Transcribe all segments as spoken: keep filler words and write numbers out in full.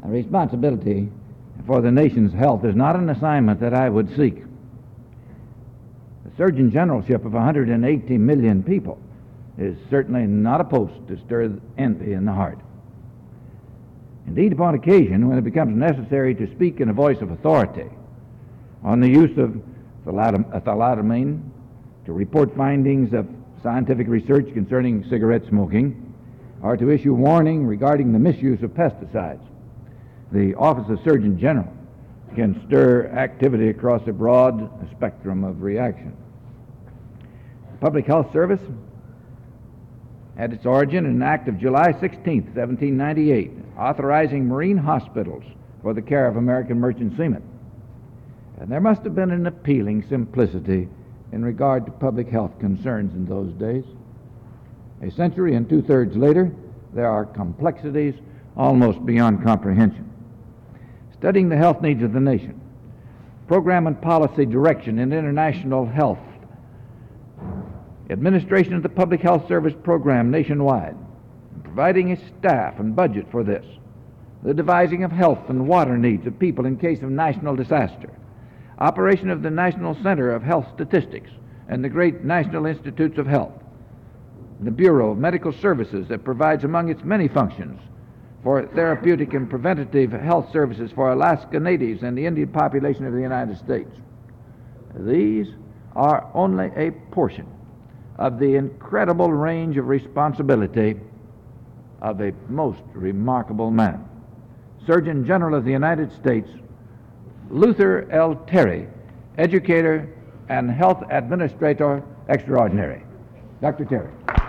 responsibility for the nation's health is not an assignment that I would seek. The Surgeon Generalship of one hundred eighty million people is certainly not a post to stir envy in the heart. Indeed, upon occasion, when it becomes necessary to speak in a voice of authority on the use of thalidomide, to report findings of scientific research concerning cigarette smoking, or to issue warning regarding the misuse of pesticides, the Office of Surgeon General can stir activity across a broad spectrum of reaction. The Public Health Service had its origin in an act of July sixteenth, seventeen ninety-eight, authorizing marine hospitals for the care of American merchant seamen. And there must have been an appealing simplicity in regard to public health concerns in those days. A century and two-thirds later, there are complexities almost beyond comprehension. Studying the health needs of the nation, program and policy direction in international health, administration of the Public Health Service program nationwide, providing a staff and budget for this, the devising of health and water needs of people in case of national disaster, operation of the National Center of Health Statistics and the great National Institutes of Health, the Bureau of Medical Services that provides among its many functions for therapeutic and preventative health services for Alaska Natives and the Indian population of the United States. These are only a portion of the incredible range of responsibility of a most remarkable man. Surgeon General of the United States, Luther L. Terry, educator and health administrator extraordinary. Doctor Terry.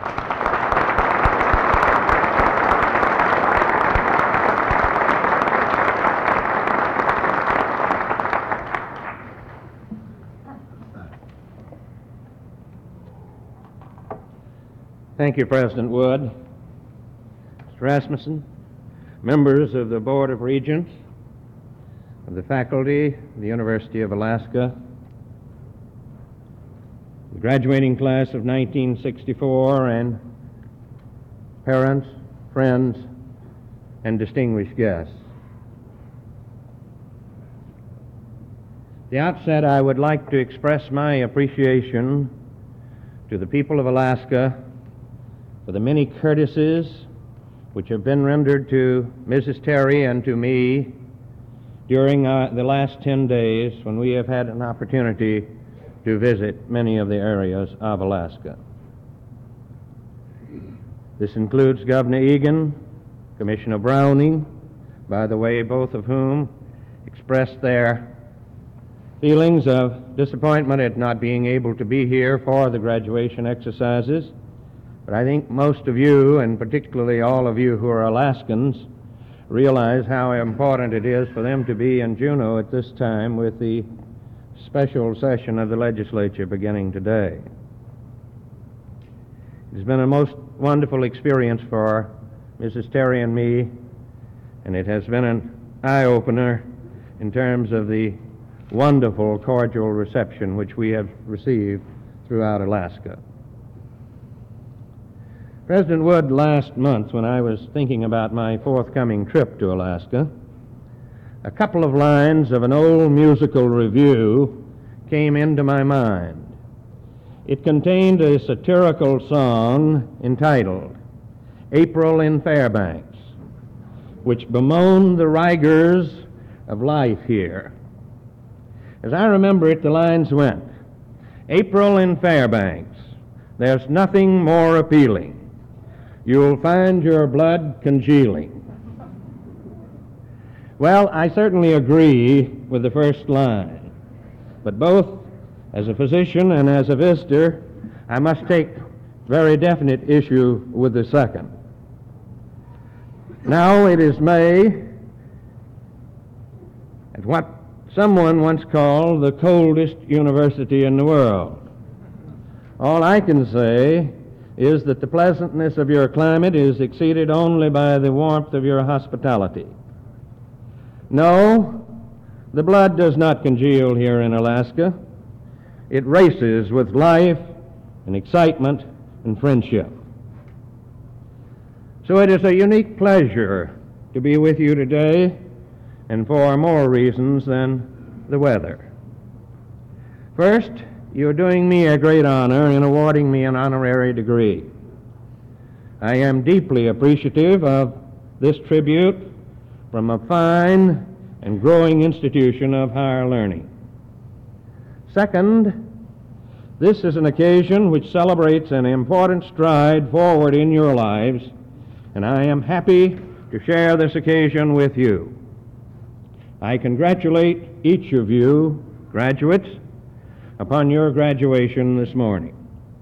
Thank you, President Wood, Mister Rasmussen, members of the Board of Regents, of the faculty of the University of Alaska, the graduating class of nineteen sixty-four, and parents, friends, and distinguished guests. At the outset, I would like to express my appreciation to the people of Alaska for the many courtesies which have been rendered to Missus Terry and to me during uh, the last ten days when we have had an opportunity to visit many of the areas of Alaska. This includes Governor Egan, Commissioner Browning, by the way, both of whom expressed their feelings of disappointment at not being able to be here for the graduation exercises. But I think most of you, and particularly all of you who are Alaskans, realize how important it is for them to be in Juneau at this time with the special session of the legislature beginning today. It's been a most wonderful experience for Missus Terry and me, and it has been an eye-opener in terms of the wonderful cordial reception which we have received throughout Alaska. President Wood, last month when I was thinking about my forthcoming trip to Alaska, a couple of lines of an old musical review came into my mind. It contained a satirical song entitled April in Fairbanks, which bemoaned the rigors of life here. As I remember it, the lines went, April in Fairbanks, there's nothing more appealing. You'll find your blood congealing. Well, I certainly agree with the first line, but both as a physician and as a visitor, I must take very definite issue with the second. Now it is May, at what someone once called the coldest university in the world. All I can say is that the pleasantness of your climate is exceeded only by the warmth of your hospitality. No, the blood does not congeal here in Alaska. It races with life and excitement and friendship. So it is a unique pleasure to be with you today and for more reasons than the weather. First, you're doing me a great honor in awarding me an honorary degree. I am deeply appreciative of this tribute from a fine and growing institution of higher learning. Second, this is an occasion which celebrates an important stride forward in your lives, and I am happy to share this occasion with you. I congratulate each of you, graduates, upon your graduation this morning.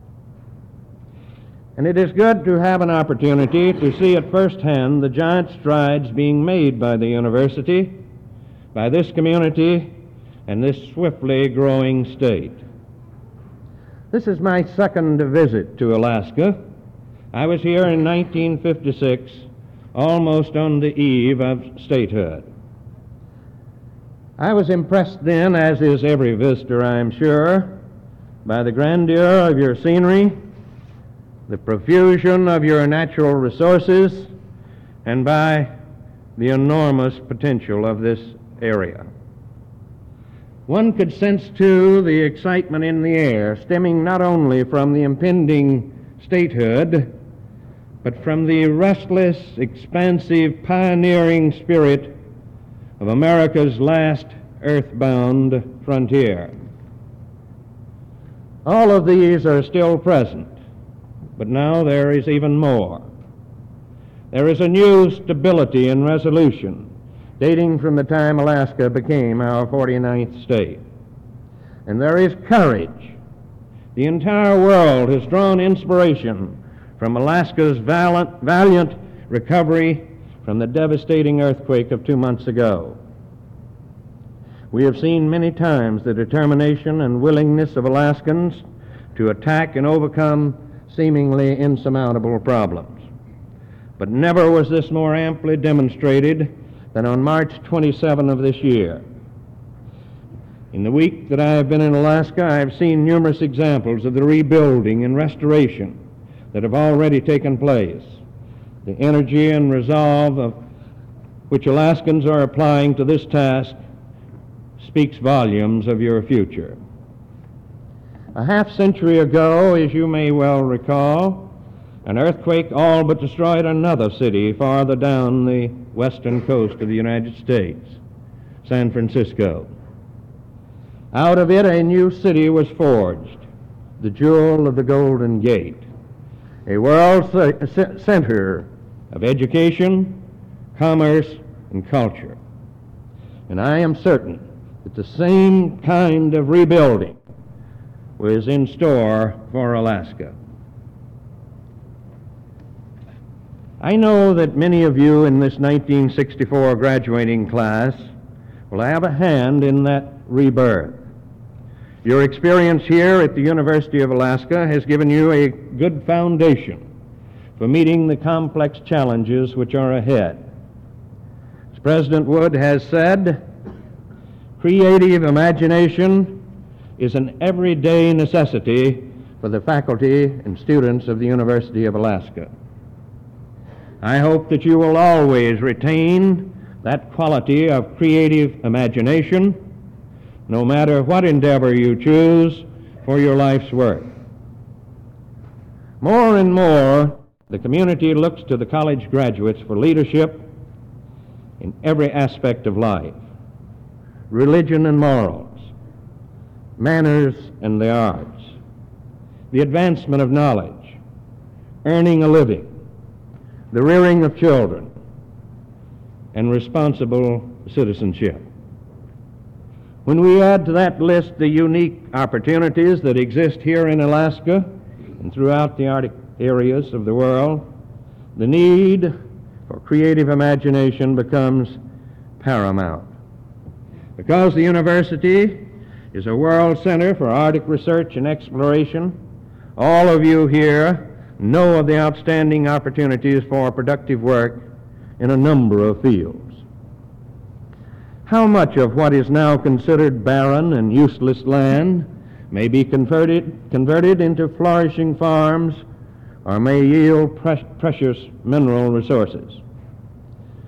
And it is good to have an opportunity to see at first hand the giant strides being made by the university, by this community, and this swiftly growing state. This is my second visit to Alaska. I was here in nineteen fifty-six, almost on the eve of statehood. I was impressed then, as is every visitor, I am sure, by the grandeur of your scenery, the profusion of your natural resources, and by the enormous potential of this area. One could sense, too, the excitement in the air, stemming not only from the impending statehood, but from the restless, expansive, pioneering spirit of America's last earthbound frontier. All of these are still present, but now there is even more. There is a new stability and resolution dating from the time Alaska became our forty-ninth state. And there is courage. The entire world has drawn inspiration from Alaska's valiant, valiant recovery from the devastating earthquake of two months ago. We have seen many times the determination and willingness of Alaskans to attack and overcome seemingly insurmountable problems. But never was this more amply demonstrated than on March twenty-seventh of this year. In the week that I have been in Alaska, I have seen numerous examples of the rebuilding and restoration that have already taken place. The energy and resolve of which Alaskans are applying to this task speaks volumes of your future. A half century ago, as you may well recall, an earthquake all but destroyed another city farther down the western coast of the United States, San Francisco. Out of it, a new city was forged, the jewel of the Golden Gate, a world center of education, commerce, and culture. And I am certain that the same kind of rebuilding was in store for Alaska. I know that many of you in this nineteen sixty-four graduating class will have a hand in that rebirth. Your experience here at the University of Alaska has given you a good foundation for meeting the complex challenges which are ahead. As President Wood has said, creative imagination is an everyday necessity for the faculty and students of the University of Alaska. I hope that you will always retain that quality of creative imagination, no matter what endeavor you choose for your life's work. More and more, the community looks to the college graduates for leadership in every aspect of life: religion and morals, manners and the arts, the advancement of knowledge, earning a living, the rearing of children, and responsible citizenship. When we add to that list the unique opportunities that exist here in Alaska and throughout the Arctic areas of the world, the need for creative imagination becomes paramount. Because the university is a world center for Arctic research and exploration, all of you here know of the outstanding opportunities for productive work in a number of fields. How much of what is now considered barren and useless land may be converted, converted into flourishing farms or may yield pre- precious mineral resources?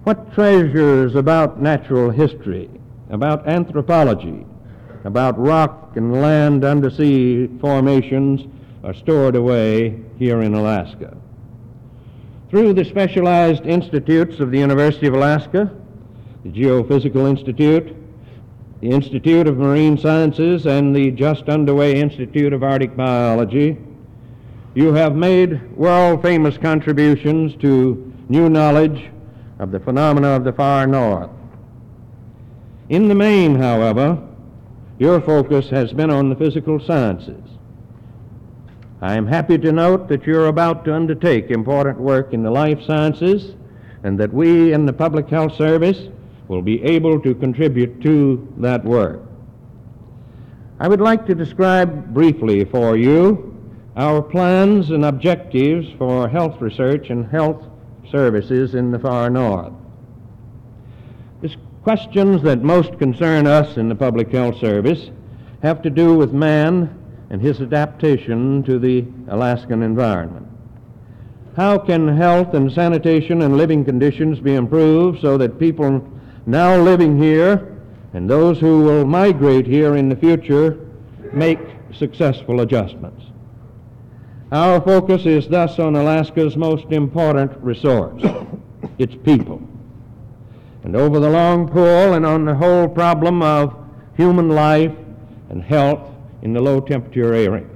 What treasures about natural history, about anthropology, about rock and land undersea formations are stored away here in Alaska. Through the specialized institutes of the University of Alaska, the Geophysical Institute, the Institute of Marine Sciences, and the just underway Institute of Arctic Biology, you have made world-famous contributions to new knowledge of the phenomena of the far north. In the main, however, your focus has been on the physical sciences. I am happy to note that you're about to undertake important work in the life sciences and that we in the Public Health Service will be able to contribute to that work. I would like to describe briefly for you our plans and objectives for health research and health services in the far north. The questions that most concern us in the Public Health Service have to do with man and his adaptation to the Alaskan environment. How can health and sanitation and living conditions be improved so that people now living here and those who will migrate here in the future make successful adjustments? Our focus is thus on Alaska's most important resource, its people. And over the long pull and on the whole problem of human life and health in the low temperature areas.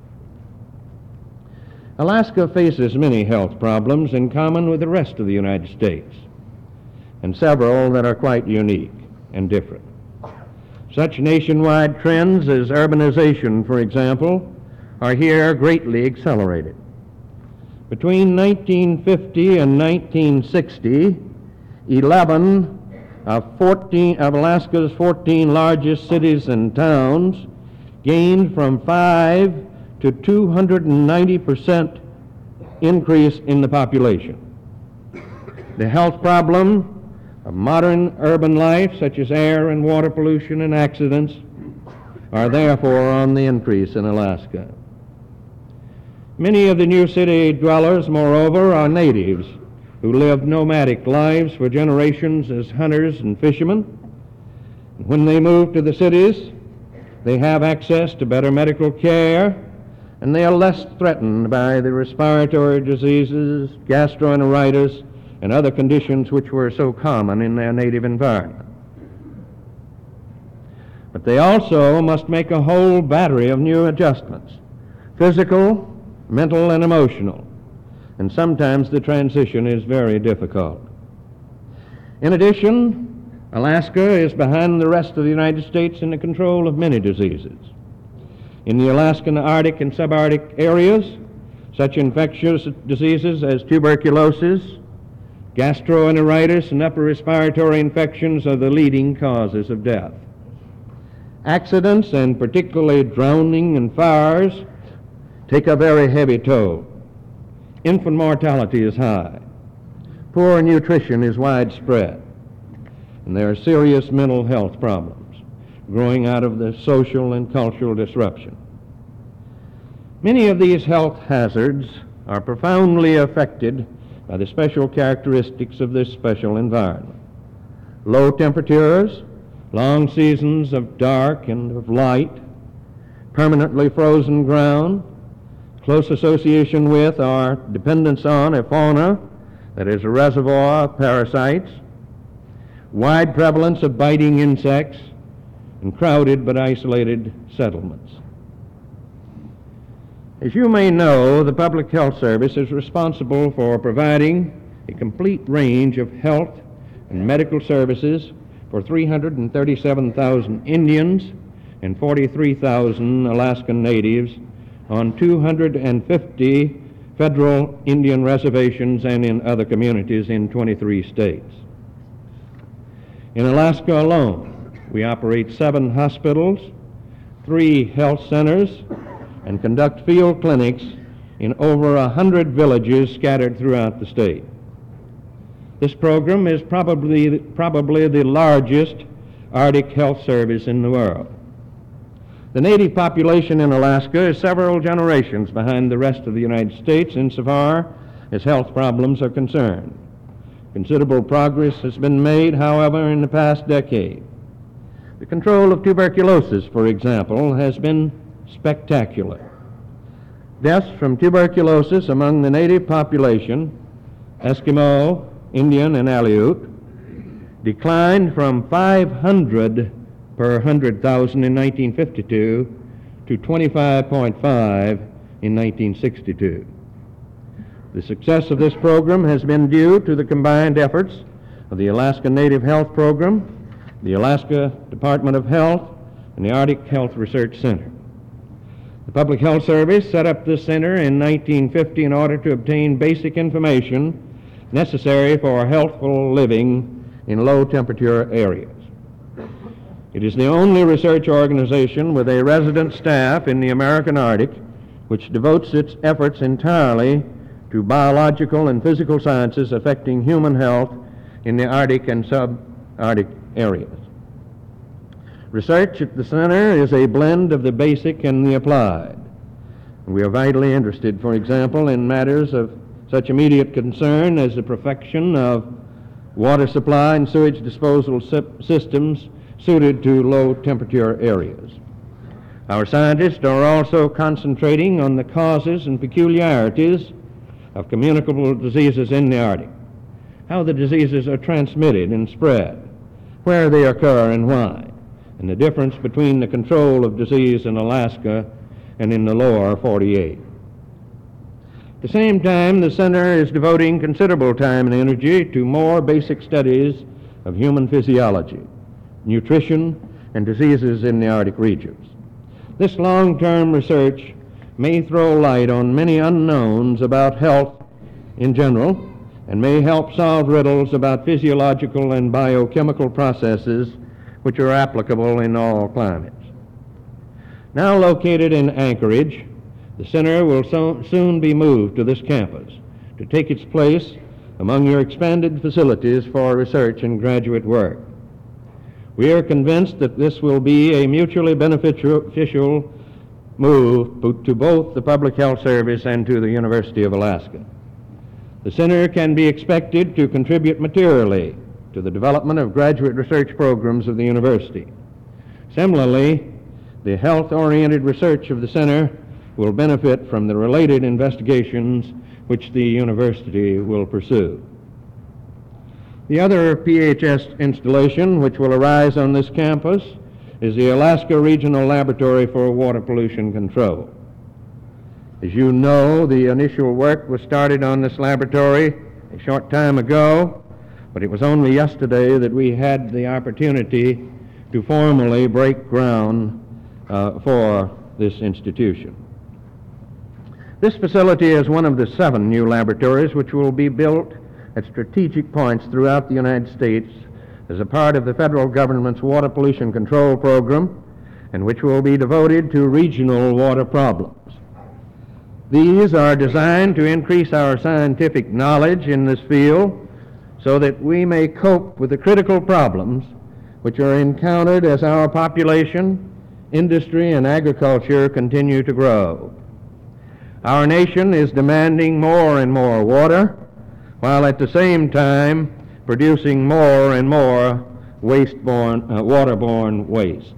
Alaska faces many health problems in common with the rest of the United States, and several that are quite unique and different. Such nationwide trends as urbanization, for example, are here greatly accelerated. Between nineteen fifty and nineteen sixty, eleven of, fourteen, of Alaska's fourteen largest cities and towns gained from five to two hundred ninety percent increase in the population. The health problem of modern urban life, such as air and water pollution and accidents, are therefore on the increase in Alaska. Many of the new city dwellers, moreover, are natives who lived nomadic lives for generations as hunters and fishermen. When they move to the cities, they have access to better medical care, and they are less threatened by the respiratory diseases, gastroenteritis, and other conditions which were so common in their native environment. But they also must make a whole battery of new adjustments, physical, mental, and emotional, and sometimes the transition is very difficult. In addition, Alaska is behind the rest of the United States in the control of many diseases. In the Alaskan Arctic and subarctic areas, such infectious diseases as tuberculosis, gastroenteritis, and upper respiratory infections are the leading causes of death. Accidents, and particularly drowning and fires, take a very heavy toll. Infant mortality is high. Poor nutrition is widespread. And there are serious mental health problems growing out of the social and cultural disruption. Many of these health hazards are profoundly affected by the special characteristics of this special environment. Low temperatures, long seasons of dark and of light, permanently frozen ground, close association with or dependence on a fauna that is a reservoir of parasites, wide prevalence of biting insects, and crowded but isolated settlements. As you may know, the Public Health Service is responsible for providing a complete range of health and medical services for three hundred thirty-seven thousand Indians and forty-three thousand Alaskan natives on two hundred fifty federal Indian reservations and in other communities in twenty-three states. In Alaska alone, we operate seven hospitals, three health centers, and conduct field clinics in over a hundred villages scattered throughout the state. This program is probably, probably the largest Arctic health service in the world. The native population in Alaska is several generations behind the rest of the United States insofar as health problems are concerned. Considerable progress has been made, however, in the past decade. The control of tuberculosis, for example, has been spectacular. Deaths from tuberculosis among the native population, Eskimo, Indian, and Aleut, declined from five hundred per one hundred thousand in nineteen fifty-two to twenty-five point five in nineteen sixty-two. The success of this program has been due to the combined efforts of the Alaska Native Health Program, the Alaska Department of Health, and the Arctic Health Research Center. The Public Health Service set up this center in nineteen fifty in order to obtain basic information necessary for healthful living in low-temperature areas. It is the only research organization with a resident staff in the American Arctic which devotes its efforts entirely to biological and physical sciences affecting human health in the Arctic and subarctic areas. Research at the center is a blend of the basic and the applied. We are vitally interested, for example, in matters of such immediate concern as the perfection of water supply and sewage disposal systems suited to low-temperature areas. Our scientists are also concentrating on the causes and peculiarities of communicable diseases in the Arctic, how the diseases are transmitted and spread, where they occur and why, and the difference between the control of disease in Alaska and in the lower forty-eight. At the same time, the center is devoting considerable time and energy to more basic studies of human physiology, nutrition, and diseases in the Arctic regions. This long-term research may throw light on many unknowns about health in general and may help solve riddles about physiological and biochemical processes which are applicable in all climates. Now located in Anchorage, the center will so soon be moved to this campus to take its place among your expanded facilities for research and graduate work. We are convinced that this will be a mutually beneficial move to both the Public Health Service and to the University of Alaska. The center can be expected to contribute materially to the development of graduate research programs of the university. Similarly, the health-oriented research of the center will benefit from the related investigations which the university will pursue. The other P H S installation which will arise on this campus is the Alaska Regional Laboratory for Water Pollution Control. As you know, the initial work was started on this laboratory a short time ago, but it was only yesterday that we had the opportunity to formally break ground uh, for this institution. This facility is one of the seven new laboratories which will be built at strategic points throughout the United States as a part of the federal government's water pollution control program, and which will be devoted to regional water problems. These are designed to increase our scientific knowledge in this field so that we may cope with the critical problems which are encountered as our population, industry, and agriculture continue to grow. Our nation is demanding more and more water, while at the same time producing more and more waste-borne, uh, waterborne waste.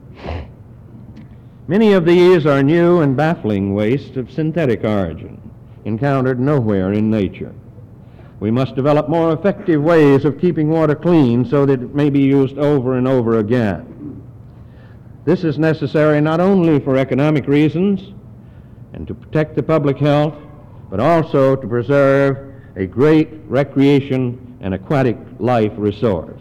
Many of these are new and baffling wastes of synthetic origin, encountered nowhere in nature. We must develop more effective ways of keeping water clean so that it may be used over and over again. This is necessary not only for economic reasons and to protect the public health, but also to preserve a great recreation and aquatic life resource.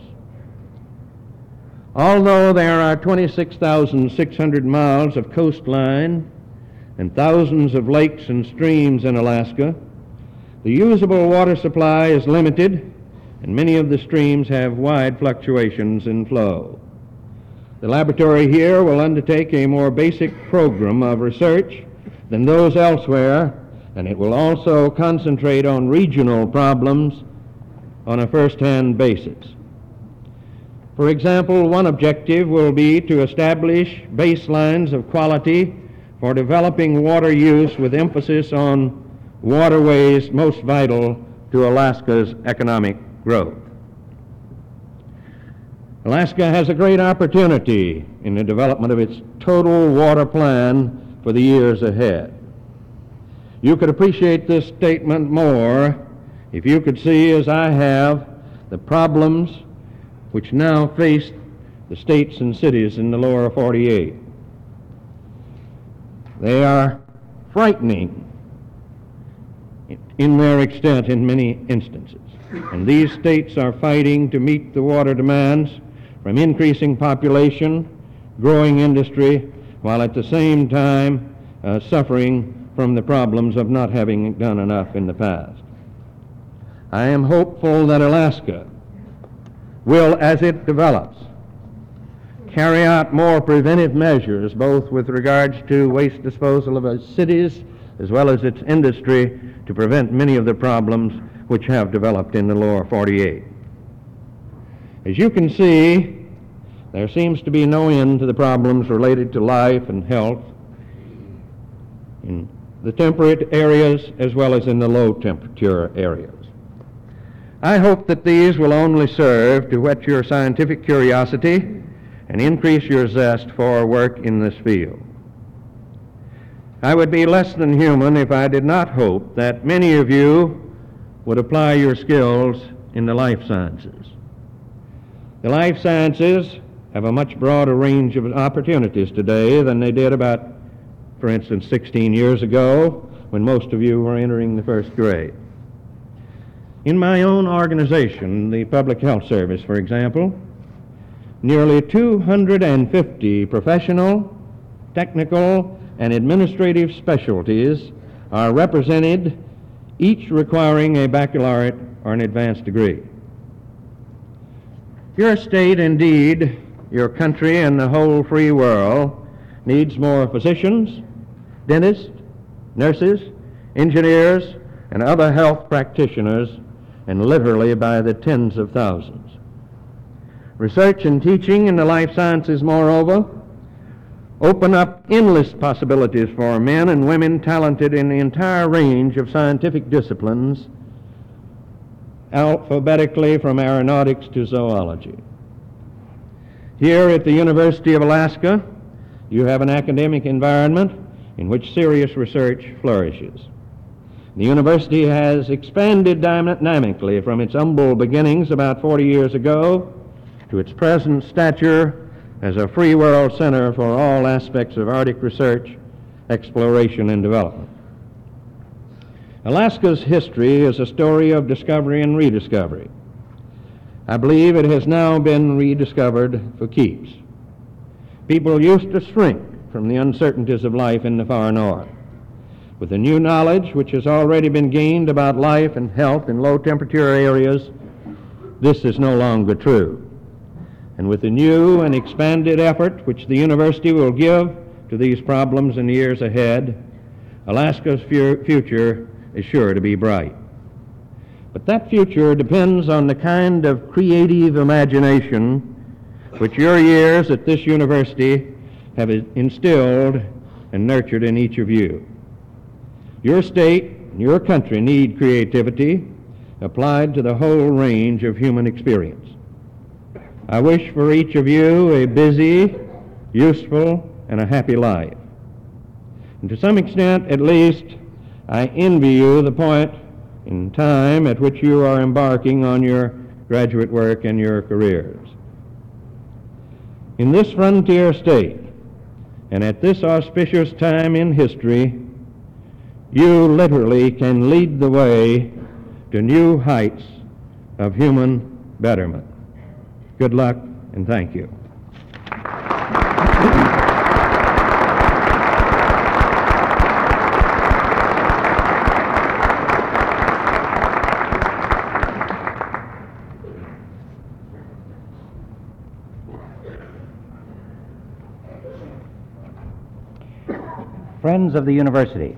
Although there are twenty-six thousand six hundred miles of coastline and thousands of lakes and streams in Alaska, the usable water supply is limited, and many of the streams have wide fluctuations in flow. The laboratory here will undertake a more basic program of research than those elsewhere, and it will also concentrate on regional problems on a first-hand basis. For example, one objective will be to establish baselines of quality for developing water use with emphasis on waterways most vital to Alaska's economic growth. Alaska has a great opportunity in the development of its total water plan for the years ahead. You could appreciate this statement more if you could see, as I have, the problems which now face the states and cities in the lower forty-eight. They are frightening in their extent in many instances. And these states are fighting to meet the water demands from increasing population, growing industry, while at the same time uh, suffering from the problems of not having done enough in the past. I am hopeful that Alaska will, as it develops, carry out more preventive measures, both with regards to waste disposal of its cities as well as its industry, to prevent many of the problems which have developed in the lower forty-eight. As you can see, there seems to be no end to the problems related to life and health in the temperate areas as well as in the low temperature areas. I hope that these will only serve to whet your scientific curiosity and increase your zest for work in this field. I would be less than human if I did not hope that many of you would apply your skills in the life sciences. The life sciences have a much broader range of opportunities today than they did about, for instance, sixteen years ago, when most of you were entering the first grade. In my own organization, the Public Health Service, for example, nearly two hundred fifty professional, technical, and administrative specialties are represented, each requiring a baccalaureate or an advanced degree. Your state, indeed, your country, and the whole free world needs more physicians, dentists, nurses, engineers, and other health practitioners, and literally by the tens of thousands. Research and teaching in the life sciences, moreover, open up endless possibilities for men and women talented in the entire range of scientific disciplines, alphabetically from aeronautics to zoology. Here at the University of Alaska, you have an academic environment in which serious research flourishes. The university has expanded dynamically from its humble beginnings about forty years ago to its present stature as a free world center for all aspects of Arctic research, exploration, and development. Alaska's history is a story of discovery and rediscovery. I believe it has now been rediscovered for keeps. People used to shrink from the uncertainties of life in the far north. With the new knowledge which has already been gained about life and health in low temperature areas, this is no longer true. And with the new and expanded effort which the university will give to these problems in the years ahead, Alaska's fu- future is sure to be bright. But that future depends on the kind of creative imagination which your years at this university have instilled and nurtured in each of you. Your state and your country need creativity applied to the whole range of human experience. I wish for each of you a busy, useful, and a happy life. And to some extent, at least, I envy you the point in time at which you are embarking on your graduate work and your careers. In this frontier state, and at this auspicious time in history, you literally can lead the way to new heights of human betterment. Good luck, and thank you. Friends of the university,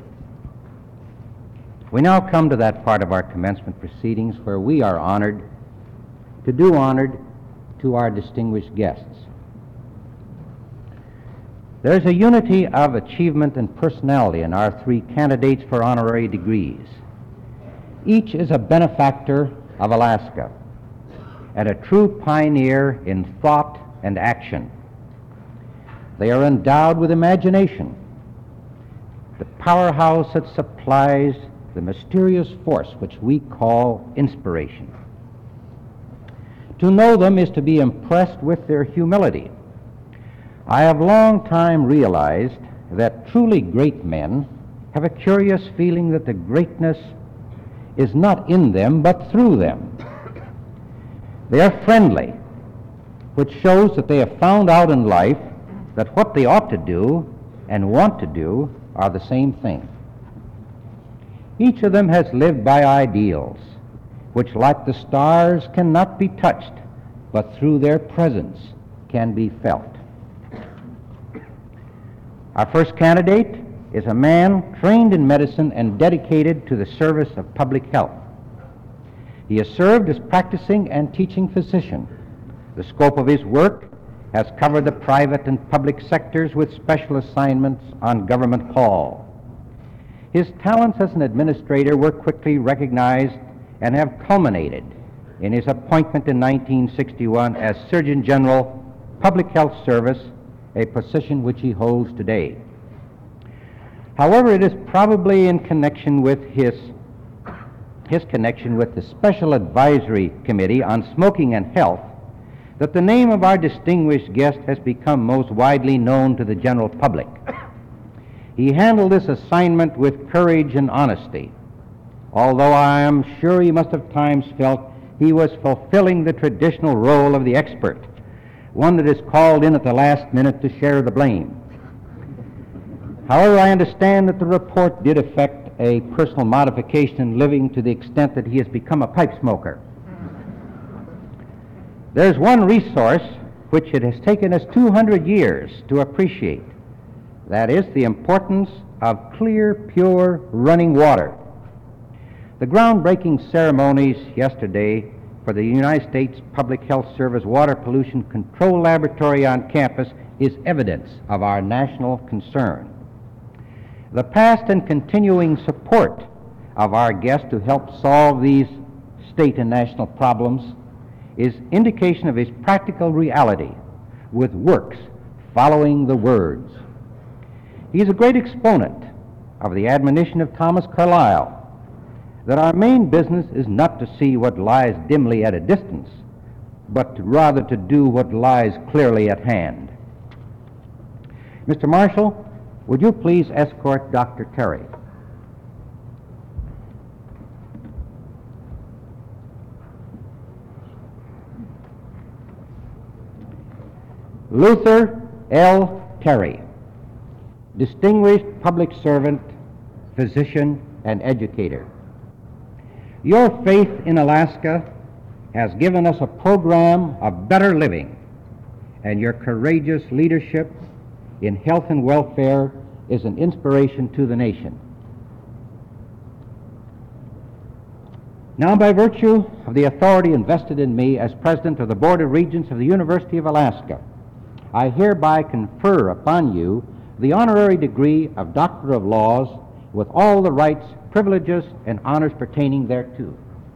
we now come to that part of our commencement proceedings where we are honored to do honor to our distinguished guests. There's a unity of achievement and personality in our three candidates for honorary degrees. Each is a benefactor of Alaska, and a true pioneer in thought and action. They are endowed with imagination, the powerhouse that supplies the mysterious force which we call inspiration. To know them is to be impressed with their humility. I have long time realized that truly great men have a curious feeling that the greatness is not in them, but through them. They are friendly, which shows that they have found out in life that what they ought to do and want to do are the same thing. Each of them has lived by ideals, which, like the stars, cannot be touched, but through their presence can be felt. Our first candidate is a man trained in medicine and dedicated to the service of public health. He has served as practicing and teaching physician. The scope of his work has covered the private and public sectors with special assignments on government call. His talents as an administrator were quickly recognized and have culminated in his appointment in nineteen sixty-one as Surgeon General, Public Health Service, a position which he holds today. However, it is probably in connection with his, his connection with the Special Advisory Committee on Smoking and Health that the name of our distinguished guest has become most widely known to the general public. He handled this assignment with courage and honesty, although I am sure he must have times felt he was fulfilling the traditional role of the expert, one that is called in at the last minute to share the blame. However, I understand that the report did affect a personal modification in living to the extent that he has become a pipe smoker. There's one resource which it has taken us two hundred years to appreciate. That is the importance of clear, pure, running water. The groundbreaking ceremonies yesterday for the United States Public Health Service Water Pollution Control Laboratory on campus is evidence of our national concern. The past and continuing support of our guest to help solve these state and national problems is indication of his practical reality, with works following the words. He is a great exponent of the admonition of Thomas Carlyle that our main business is not to see what lies dimly at a distance, but rather to do what lies clearly at hand. Mister Marshall, would you please escort Doctor Terry? Luther L. Terry, distinguished public servant, physician, and educator. Your faith in Alaska has given us a program of better living, and your courageous leadership in health and welfare is an inspiration to the nation. Now, by virtue of the authority invested in me as President of the Board of Regents of the University of Alaska, I hereby confer upon you the honorary degree of Doctor of Laws with all the rights, privileges, and honors pertaining thereto.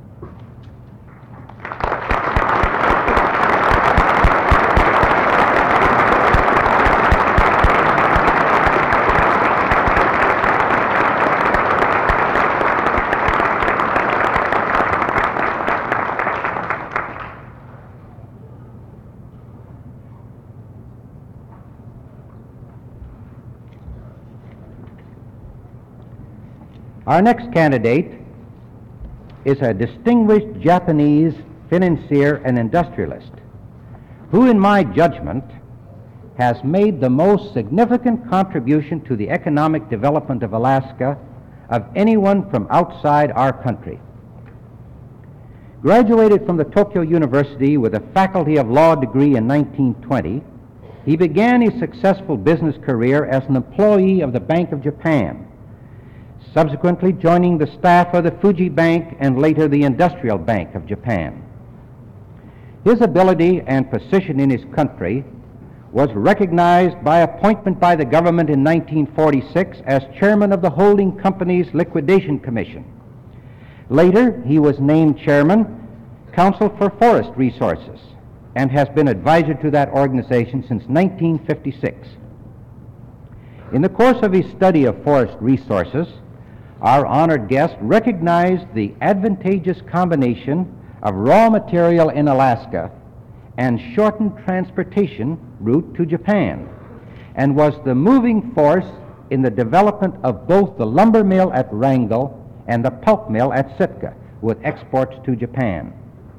Our next candidate is a distinguished Japanese financier and industrialist who, in my judgment, has made the most significant contribution to the economic development of Alaska of anyone from outside our country. Graduated from the Tokyo University with a Faculty of Law degree in nineteen twenty, he began his successful business career as an employee of the Bank of Japan, subsequently joining the staff of the Fuji Bank and later the Industrial Bank of Japan. His ability and position in his country was recognized by appointment by the government in nineteen forty-six as chairman of the holding company's liquidation commission. Later, he was named chairman Council for Forest Resources and has been advisor to that organization since nineteen fifty-six. In the course of his study of forest resources, our honored guest recognized the advantageous combination of raw material in Alaska and shortened transportation route to Japan, and was the moving force in the development of both the lumber mill at Wrangell and the pulp mill at Sitka, with exports to Japan.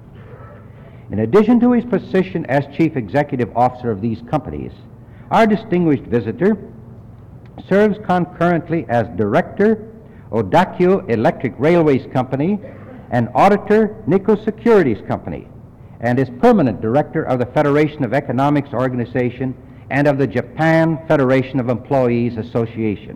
In addition to his position as Chief Executive Officer of these companies, our distinguished visitor serves concurrently as Director, Odakyu Electric Railways Company, and Auditor, Nikko Securities Company, and is Permanent Director of the Federation of Economics Organization and of the Japan Federation of Employees Association.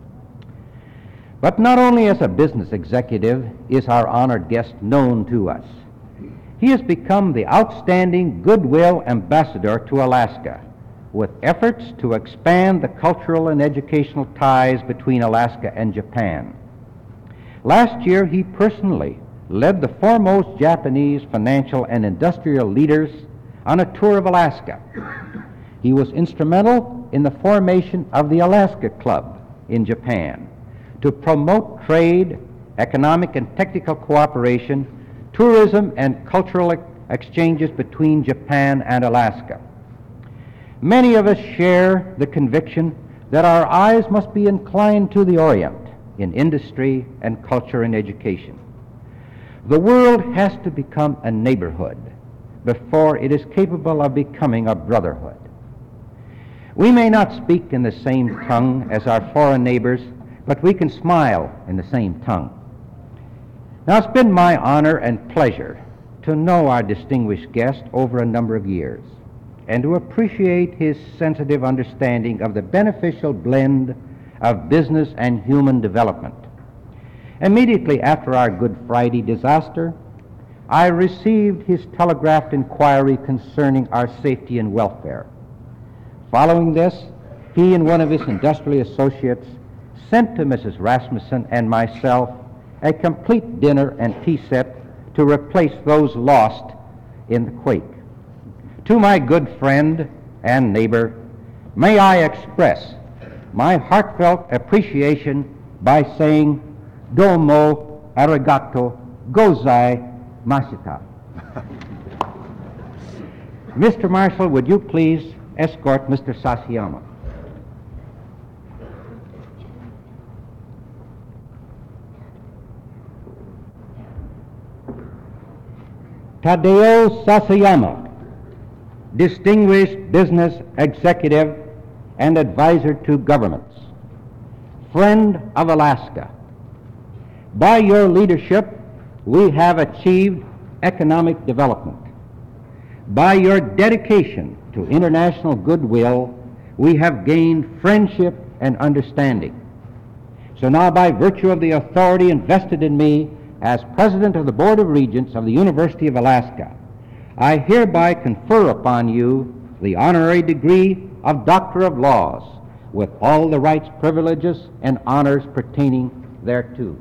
But not only as a business executive is our honored guest known to us. He has become the outstanding goodwill ambassador to Alaska, with efforts to expand the cultural and educational ties between Alaska and Japan. Last year, he personally led the foremost Japanese financial and industrial leaders on a tour of Alaska. He was instrumental in the formation of the Alaska Club in Japan to promote trade, economic and technical cooperation, tourism, and cultural exchanges between Japan and Alaska. Many of us share the conviction that our eyes must be inclined to the Orient in industry and culture and education. The world has to become a neighborhood before it is capable of becoming a brotherhood. We may not speak in the same tongue as our foreign neighbors, but we can smile in the same tongue. Now, it's been my honor and pleasure to know our distinguished guest over a number of years and to appreciate his sensitive understanding of the beneficial blend of business and human development. Immediately after our Good Friday disaster, I received his telegraphed inquiry concerning our safety and welfare. Following this, he and one of his industrial associates sent to Missus Rasmussen and myself a complete dinner and tea set to replace those lost in the quake. To my good friend and neighbor, may I express my heartfelt appreciation by saying, Domo arigato gozai mashita. Mister Marshall, would you please escort Mister Sasayama? Tadeo Sasayama, distinguished business executive and advisor to governments, friend of Alaska. By your leadership, we have achieved economic development. By your dedication to international goodwill, we have gained friendship and understanding. So now, by virtue of the authority invested in me as President of the Board of Regents of the University of Alaska, I hereby confer upon you the honorary degree of Doctor of Laws, with all the rights, privileges, and honors pertaining thereto.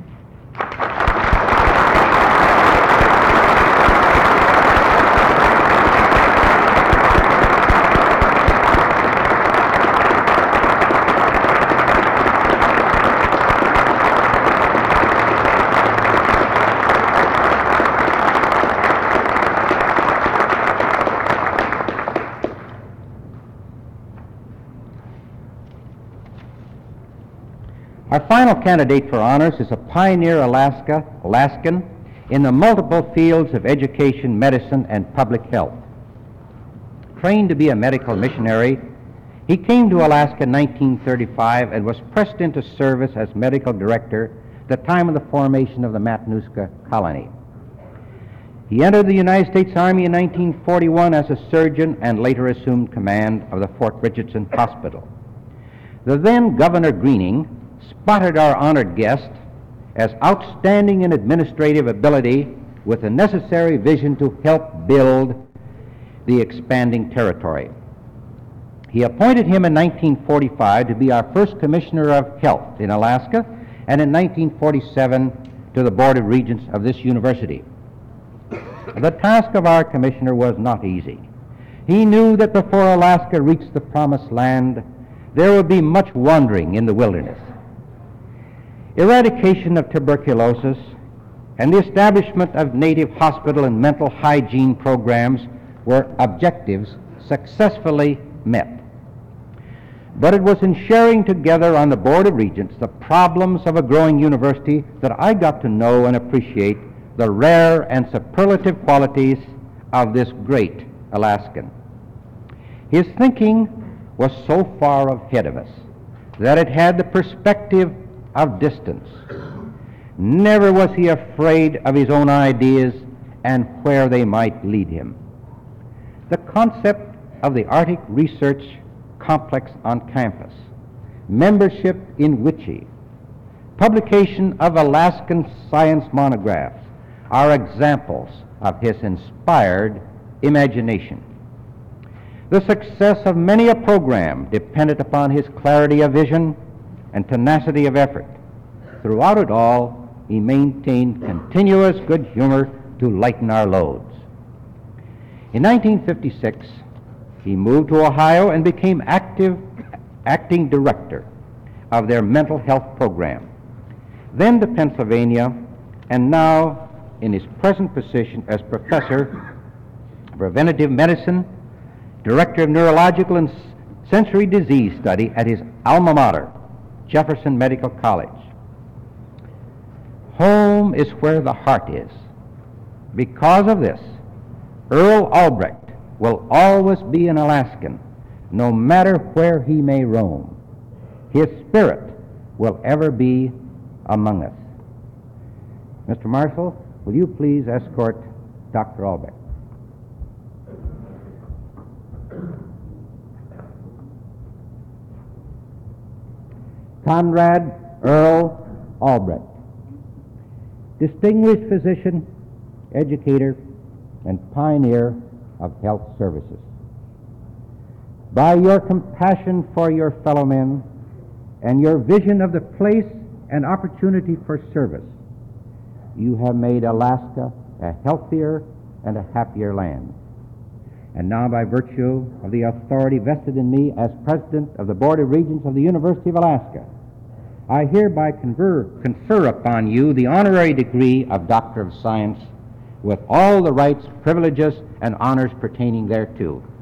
Our final candidate for honors is a pioneer Alaska, Alaskan in the multiple fields of education, medicine, and public health. Trained to be a medical missionary, he came to Alaska in nineteen thirty-five and was pressed into service as medical director at the time of the formation of the Matanuska colony. He entered the United States Army in nineteen forty-one as a surgeon and later assumed command of the Fort Richardson Hospital. The then Governor Greening spotted our honored guest as outstanding in administrative ability with the necessary vision to help build the expanding territory. He appointed him in nineteen forty-five to be our first Commissioner of Health in Alaska, and in nineteen forty-seven to the Board of Regents of this university. The task of our commissioner was not easy. He knew that before Alaska reached the promised land, there would be much wandering in the wilderness. Eradication of tuberculosis and the establishment of native hospital and mental hygiene programs were objectives successfully met. But it was in sharing together on the Board of Regents the problems of a growing university that I got to know and appreciate the rare and superlative qualities of this great Alaskan. His thinking was so far ahead of us that it had the perspective of distance. Never was he afraid of his own ideas and where they might lead him. The concept of the Arctic Research Complex on campus, membership in W I C I, publication of Alaskan science monographs are examples of his inspired imagination. The success of many a program depended upon his clarity of vision and tenacity of effort. Throughout it all, he maintained continuous good humor to lighten our loads. In nineteen fifty-six, he moved to Ohio and became active acting director of their mental health program, then to Pennsylvania, and now in his present position as professor of preventive medicine, director of neurological and sensory disease study at his alma mater, Jefferson Medical College. Home is where the heart is. Because of this, Earl Albrecht will always be an Alaskan, no matter where he may roam. His spirit will ever be among us. Mister Marshall, will you please escort Doctor Albrecht? Conrad Earl Albrecht, distinguished physician, educator, and pioneer of health services. By your compassion for your fellow men and your vision of the place and opportunity for service, you have made Alaska a healthier and a happier land. And now, by virtue of the authority vested in me as President of the Board of Regents of the University of Alaska, I hereby confer, confer upon you the honorary degree of Doctor of Science with all the rights, privileges, and honors pertaining thereto.